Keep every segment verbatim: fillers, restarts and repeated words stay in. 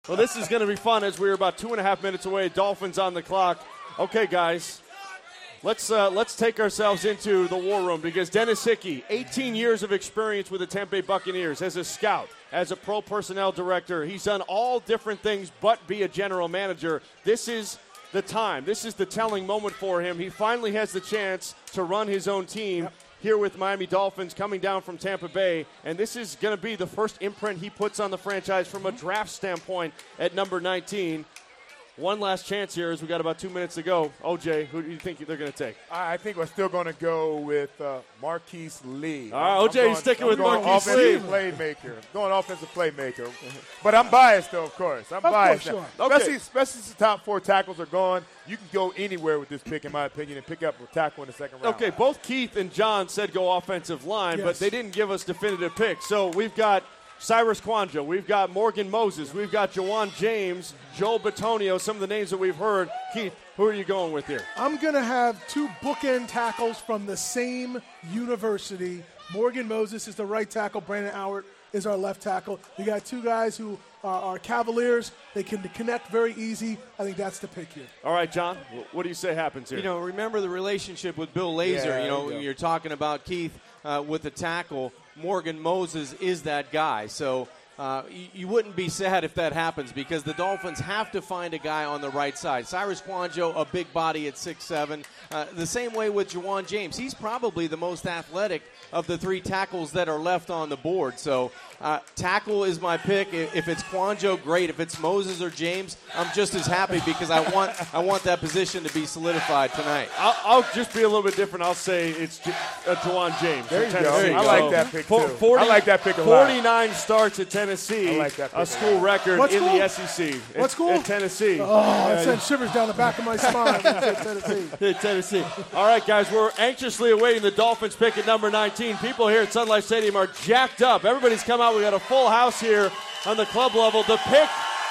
Well, this is going to be fun as we're about two and a half minutes away. Dolphins on the clock. Okay, guys, let's uh, let's take ourselves into the war room because Dennis Hickey, eighteen years of experience with the Tampa Bay Buccaneers as a scout, as a pro personnel director. He's done all different things but be a general manager. This is the time. This is the telling moment for him. He finally has the chance to run his own team. Yep. Here with Miami Dolphins coming down from Tampa Bay, and this is going to be the first imprint he puts on the franchise from a draft standpoint at number nineteen. One last chance here as we got about two minutes to go. O J, who do you think they're going to take? I think we're still going to go with uh, Marquise Lee. All right, O J, going, sticking I'm with going Marquise Lee. Offensive playmaker. I'm going offensive playmaker. But I'm biased, though, of course. I'm of biased. Course, sure. Okay. Especially, especially since the top four tackles are gone. You can go anywhere with this pick, in my opinion, and pick up a tackle in the second round. Okay, both Keith and John said go offensive line, yes. but they didn't give us definitive picks. So we've got Cyrus Kouandjio, we've got Morgan Moses, we've got Ja'Wuan James, Joel Bitonio, some of the names that we've heard. Keith, who are you going with here? I'm going to have two bookend tackles from the same university. Morgan Moses is the right tackle. Brandon Howard is our left tackle. You got two guys who are, are Cavaliers. They can connect very easy. I think that's the pick here. All right, John, what do you say happens here? You know, remember the relationship with Bill Lazor. Yeah, you know, you you're talking about Keith uh, with the tackle. Morgan Moses is that guy. So uh, you, you wouldn't be sad if that happens because the Dolphins have to find a guy on the right side. Cyrus Kouandjio, a big body at six seven. Uh, the same way with Ja'Wuan James. He's probably the most athletic of the three tackles that are left on the board. So uh, tackle is my pick. If it's Kouandjio, great. If it's Moses or James, I'm just as happy because I want I want that position to be solidified tonight. I'll, I'll just be a little bit different. I'll say it's J- uh, Ja'Wuan James. There you from go. Tennessee. I like that pick, For, too. forty, I like that pick a lot. forty-nine starts at Tennessee. I like that pick a a school lot. record What in school? the S E C. What At- school? At Tennessee. Oh, that sent shivers down the back of my spine. Tennessee. At Tennessee. All right, guys, we're anxiously awaiting the Dolphins pick at number nineteen. People here at Sun Life Stadium are jacked up. Everybody's come out. We got a full house here on the club level. The pick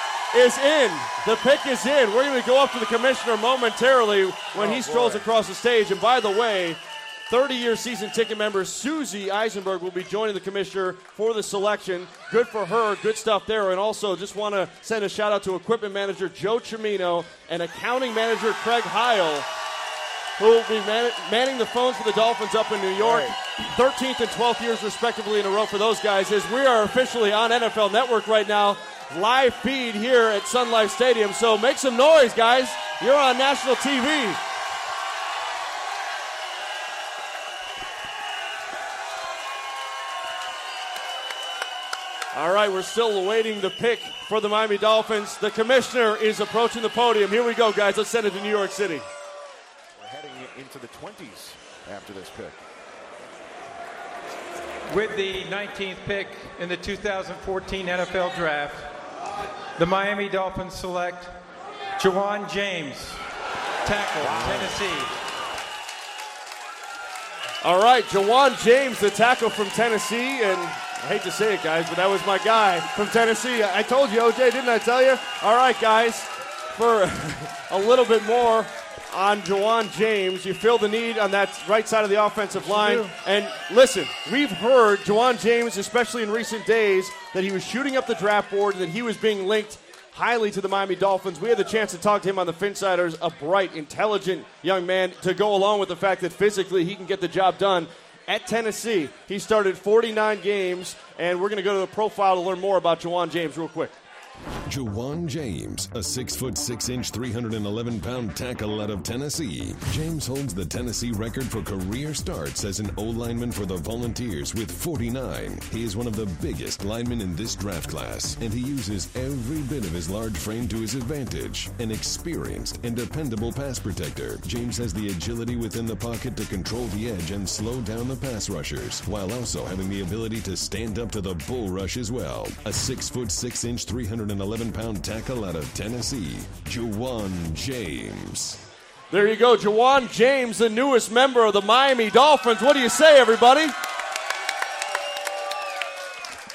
is in. The pick is in. We're going to go up to the commissioner momentarily when Oh, he strolls boy. across the stage. And by the way, thirty-year season ticket member Susie Eisenberg will be joining the commissioner for the selection. Good for her. Good stuff there. And also just want to send a shout-out to equipment manager Joe Cimino and accounting manager Craig Heil, who will be man- manning the phones for the Dolphins up in New York. thirteenth and twelfth years respectively in a row for those guys as we are officially on N F L Network right now. Live feed here at Sun Life Stadium. So make some noise, guys. You're on national T V. All right, we're still awaiting the pick for the Miami Dolphins. The commissioner is approaching the podium. Here we go, guys. Let's send it to New York City. We're heading into the twenties after this pick. With the nineteenth pick in the two thousand fourteen N F L Draft, the Miami Dolphins select Ja'Wuan James, tackle, Tennessee. All right, Ja'Wuan James, the tackle from Tennessee, and I hate to say it, guys, but that was my guy from Tennessee. I told you, O J, didn't I tell you? All right, guys, for a little bit more on Ja'Wuan James, you feel the need on that right side of the offensive line. And listen, we've heard Ja'Wuan James, especially in recent days, that he was shooting up the draft board and that he was being linked highly to the Miami Dolphins. We had the chance to talk to him on the Finsiders, a bright, intelligent young man, to go along with the fact that physically he can get the job done. At Tennessee, he started forty-nine games, and we're going to go to the profile to learn more about Ja'Wuan James real quick. Ja'Wuan James, a six foot six inch, three hundred eleven pound tackle out of Tennessee. James holds the Tennessee record for career starts as an O lineman for the Volunteers with forty-nine. He is one of the biggest linemen in this draft class, and he uses every bit of his large frame to his advantage. An experienced and dependable pass protector, James has the agility within the pocket to control the edge and slow down the pass rushers, while also having the ability to stand up to the bull rush as well. A six foot six inch, three hundred eleven pound tackle out of Tennessee, Ja'Wuan James. There you go, Ja'Wuan James, the newest member of the Miami Dolphins. What do you say, everybody?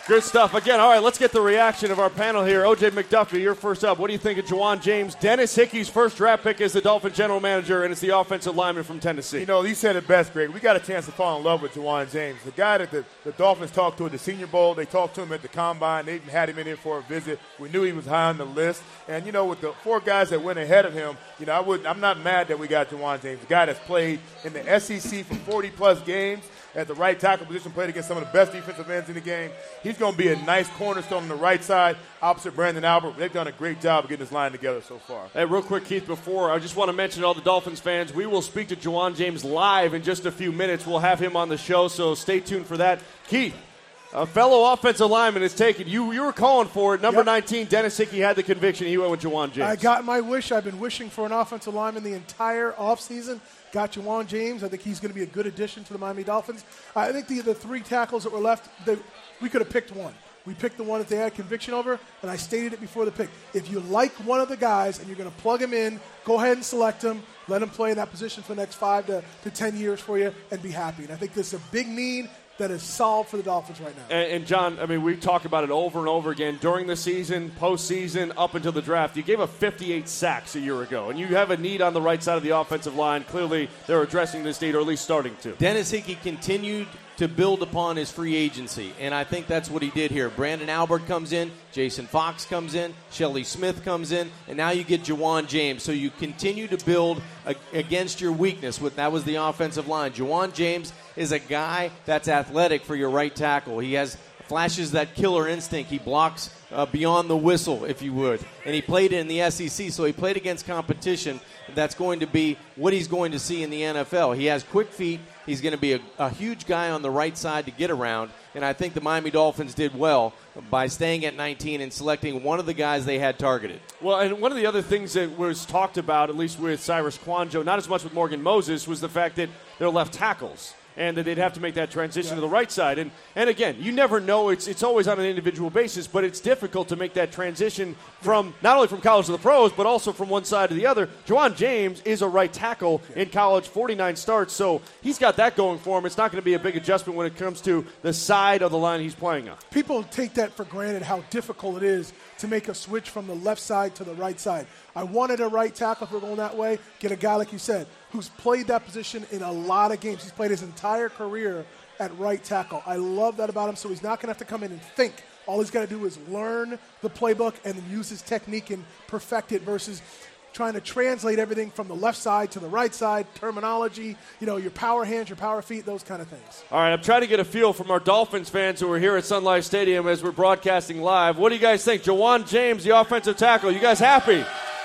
Good stuff. Again, all right, let's get the reaction of our panel here. O J McDuffie, you're first up. What do you think of Juwan James? Dennis Hickey's first draft pick as the Dolphins general manager, and it's the offensive lineman from Tennessee. You know, he said it best, Greg. We got a chance to fall in love with Juwan James. The guy that the, the Dolphins talked to at the Senior Bowl, they talked to him at the Combine. They even had him in here for a visit. We knew he was high on the list. And, you know, with the four guys that went ahead of him, you know, I wouldn't, I'm not mad that we got Juwan James, a guy that's played in the S E C for forty-plus games. At the right tackle position, played against some of the best defensive ends in the game. He's going to be a nice cornerstone on the right side, opposite Brandon Albert. They've done a great job of getting this line together so far. Hey, real quick, Keith, before, I just want to mention to all the Dolphins fans, we will speak to Juwan James live in just a few minutes. We'll have him on the show, so stay tuned for that. Keith, a fellow offensive lineman is taken. You you were calling for it. Number yep. nineteen, Dennis Hickey had the conviction. He went with Juwan James. I got my wish. I've been wishing for an offensive lineman the entire offseason. Got Juwan James. I think he's going to be a good addition to the Miami Dolphins. I think the, the three tackles that were left, they, we could have picked one. We picked the one that they had conviction over, and I stated it before the pick. If you like one of the guys and you're going to plug him in, go ahead and select him. Let him play in that position for the next five to, to ten years for you and be happy. And I think this is a big need that is solved for the Dolphins right now. And, and, John, I mean, we've talked about it over and over again during the season, postseason, up until the draft. You gave up fifty-eight sacks a year ago, and you have a need on the right side of the offensive line. Clearly, they're addressing this need, or at least starting to. Dennis Hickey continued to build upon his free agency, and I think that's what he did here. Brandon Albert comes in, Jason Fox comes in, Shelley Smith comes in, and now you get Juwan James. So you continue to build a, against your weakness. With that was the offensive line. Juwan James is a guy that's athletic for your right tackle. He has flashes that killer instinct. He blocks uh, beyond the whistle, if you would. And he played in the S E C, so he played against competition that's going to be what he's going to see in the N F L. He has quick feet. He's going to be a, a huge guy on the right side to get around. And I think the Miami Dolphins did well by staying at nineteen and selecting one of the guys they had targeted. Well, and one of the other things that was talked about, at least with Cyrus Kouandjio, not as much with Morgan Moses, was the fact that they're left tackles and that they'd have to make that transition yeah. to the right side. And and again, you never know. It's it's always on an individual basis, but it's difficult to make that transition from not only from college to the pros, but also from one side to the other. Juwan James is a right tackle yeah. in college, forty-nine starts, so he's got that going for him. It's not going to be a big adjustment when it comes to the side of the line he's playing on. People take that for granted, how difficult it is to make a switch from the left side to the right side. I wanted a right tackle if we're going that way. Get a guy, like you said, who's played that position in a lot of games. He's played his entire career at right tackle. I love that about him, so he's not going to have to come in and think. All he's got to do is learn the playbook and then use his technique and perfect it versus trying to translate everything from the left side to the right side, terminology, you know, your power hands, your power feet, those kind of things. All right, I'm trying to get a feel from our Dolphins fans who are here at Sun Life Stadium as we're broadcasting live. What do you guys think? Juwan James, the offensive tackle, you guys happy?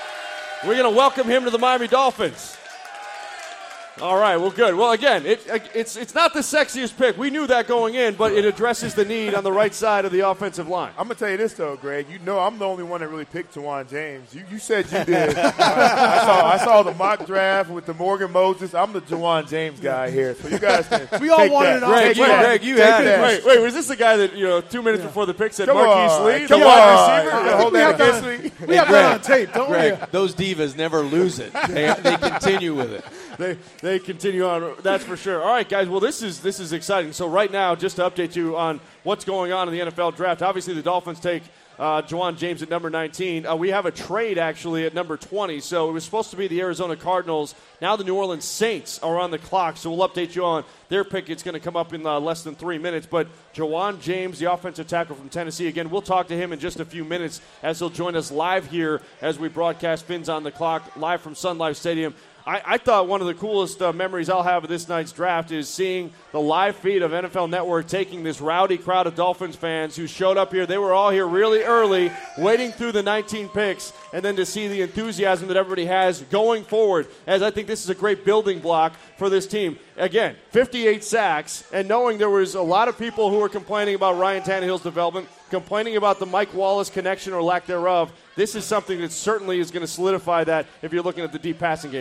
We're going to welcome him to the Miami Dolphins. All right, well, good. Well, again, it, it's it's not the sexiest pick. We knew that going in, but it addresses the need on the right side of the offensive line. I'm going to tell you this, though, Greg. You know I'm the only one that really picked Juwan James. You, you said you did. uh, I, saw, I saw the mock draft with the Morgan Moses. I'm the Juwan James guy here, so you guys can We all take wanted that. an Greg, offensive you, Greg, you had it. Wait, wait, was this the guy that, you know, two minutes Yeah. before the pick said Come Marquise on, Lee, the come wide on. receiver? Yeah, hold we that have against that, me. we have Greg, that on tape, don't Greg, we? those divas never lose it. They, they continue with it. They they continue on, that's for sure. All right, guys, well, this is this is exciting. So right now, just to update you on what's going on in the N F L draft, obviously the Dolphins take uh, Juwan James at number nineteen. Uh, we have a trade, actually, at number twenty. So it was supposed to be the Arizona Cardinals. Now the New Orleans Saints are on the clock, so we'll update you on their pick. It's going to come up in uh, less than three minutes. But Juwan James, the offensive tackle from Tennessee, again, we'll talk to him in just a few minutes as he'll join us live here as we broadcast Fins on the Clock, live from Sun Life Stadium. I, I thought one of the coolest uh, memories I'll have of this night's draft is seeing the live feed of N F L Network taking this rowdy crowd of Dolphins fans who showed up here. They were all here really early, waiting through the nineteen picks, and then to see the enthusiasm that everybody has going forward, as I think this is a great building block for this team. Again, fifty-eight sacks, and knowing there was a lot of people who were complaining about Ryan Tannehill's development, complaining about the Mike Wallace connection or lack thereof, this is something that certainly is going to solidify that if you're looking at the deep passing game.